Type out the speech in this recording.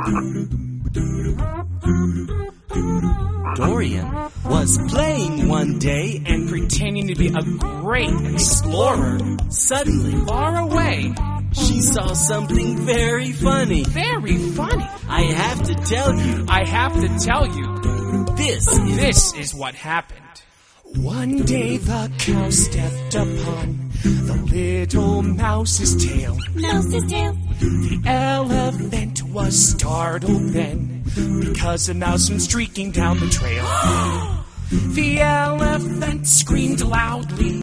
Dorian was playing one day and pretending to be a great explorer. Suddenly, Far away. she saw something very funny. Very funny. I have to tell you, I have to tell you, this is what happened. One day the cow stepped upon the little mouse's tail. Mouse's tail. The elephant was startled then, because a mouse went streaking down the trail. The elephant screamed loudly.